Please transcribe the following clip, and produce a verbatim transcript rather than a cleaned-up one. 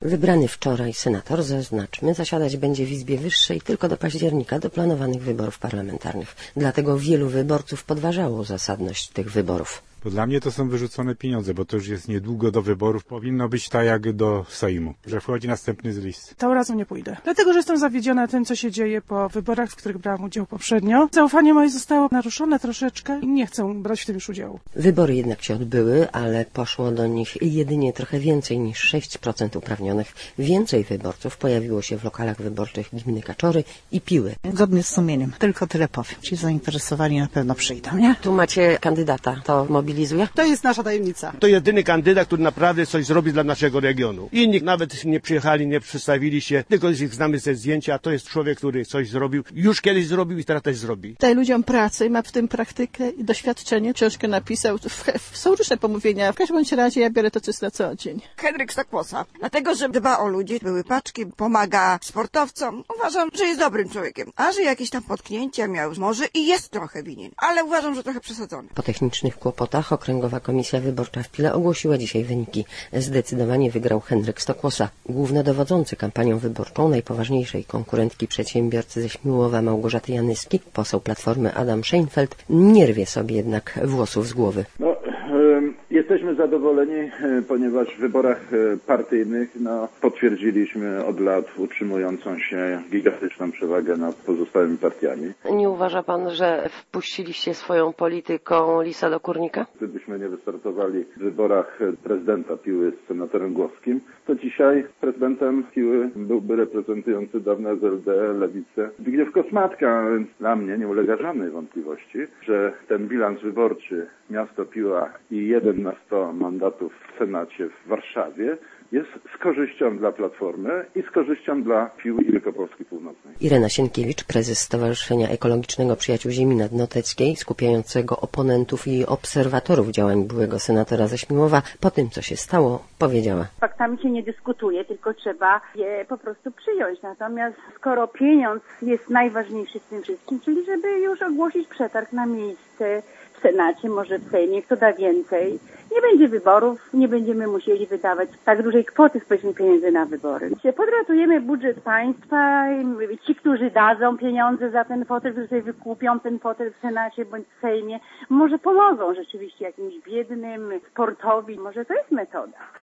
Wybrany wczoraj senator, zaznaczmy, zasiadać będzie w Izbie Wyższej tylko do października, do planowanych wyborów parlamentarnych. Dlatego wielu wyborców podważało zasadność tych wyborów. Bo dla mnie to są wyrzucone pieniądze, bo to już jest niedługo do wyborów. Powinno być tak jak do Sejmu, że wchodzi następny z listy. Tym razem nie pójdę. Dlatego, że jestem zawiedziona tym, co się dzieje po wyborach, w których brałam udział poprzednio. Zaufanie moje zostało naruszone troszeczkę i nie chcę brać w tym już udziału. Wybory jednak się odbyły, ale poszło do nich jedynie trochę więcej niż sześć procent uprawnionych. Więcej wyborców pojawiło się w lokalach wyborczych gminy Kaczory i Piły. Zgodnie z sumieniem. Tylko tyle powiem. Ci zainteresowani na pewno przyjdą, nie? Tu macie kandydata. To mobilizuje? To jest nasza tajemnica. To jedyny kandydat, który naprawdę coś zrobi dla naszego regionu. Inni nawet nie przyjechali, nie przedstawili się, tylko ich znamy ze zdjęcia. To jest człowiek, który coś zrobił. Już kiedyś zrobił i teraz też zrobi. Daje ludziom pracę i ma w tym praktykę i doświadczenie. Książkę napisał. Są różne pomówienia. W każdym bądź razie ja biorę to, co jest na co dzień. Henryk Stokłosa. Dlatego, że dba o ludzi, były paczki, pomaga sportowcom. Uważam, że jest dobrym człowiekiem. A że jakieś tam potknięcia miał, może i jest trochę winien. Ale uważam, że trochę przesadzony. Po technicznych kłopotach Okręgowa Komisja Wyborcza w Pile ogłosiła dzisiaj wyniki. Zdecydowanie wygrał Henryk Stokłosa, głównodowodzący kampanią wyborczą najpoważniejszej konkurentki przedsiębiorcy ze Śmiłowa Małgorzaty Janyski. Poseł Platformy Adam Szejnfeld nie rwie sobie jednak włosów z głowy. No, jesteśmy zadowoleni, ponieważ w wyborach partyjnych no, potwierdziliśmy od lat utrzymującą się gigantyczną przewagę nad pozostałymi partiami. Nie uważa pan, że wpuściliście swoją polityką lisa do kurnika? Gdybyśmy nie wystartowali w wyborach prezydenta Piły z senatorem Głowskim, to dzisiaj prezydentem Piły byłby reprezentujący dawne S L D, Lewicę, Zbigniew Kosmatka, więc dla mnie nie ulega żadnej wątpliwości, że ten bilans wyborczy miasto Piła i jeden na sto mandatów w Senacie w Warszawie jest z korzyścią dla Platformy i z korzyścią dla Piły i Wielkopolski Północnej. Irena Sienkiewicz, prezes Stowarzyszenia Ekologicznego Przyjaciół Ziemi Nadnoteckiej, skupiającego oponentów i obserwatorów działań byłego senatora ze Śmiłowa, po tym, co się stało, powiedziała. Faktami się nie dyskutuje, tylko trzeba je po prostu przyjąć. Natomiast skoro pieniądz jest najważniejszy w tym wszystkim, czyli żeby już ogłosić przetarg na miejsce w Senacie, może w Sejmie, kto da więcej. Nie będzie wyborów, nie będziemy musieli wydawać tak dużej kwoty społecznej pieniędzy na wybory. Podratujemy budżet państwa, ci, którzy dadzą pieniądze za ten fotel, którzy sobie wykupią ten fotel w Senacie bądź w Sejmie, może pomogą rzeczywiście jakimś biednym, sportowi, może to jest metoda.